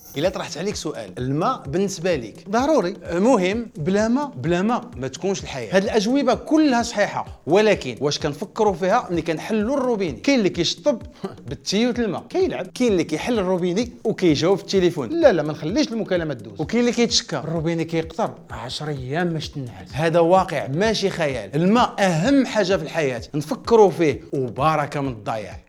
الا طرحت عليك سؤال، الماء بالنسبه لك ضروري. مهم؟ بلا ما ما تكونش الحياه. هاد الاجوبه كلها صحيحه، ولكن واش كنفكروا فيها ملي كنحلوا الروبيني؟ كاين اللي كيشطب بالتيوت الماء كيلعب، كاين اللي كيحل الروبيني وكيجاوب في التليفون، لا ما نخليش المكالمه تدوز، وكاين اللي كيتشكى الروبيني كيقطر 10 ايام باش تنعس. هذا واقع ماشي خيال. الماء اهم حاجه في الحياه، نفكروا فيه وبركه من الضياع.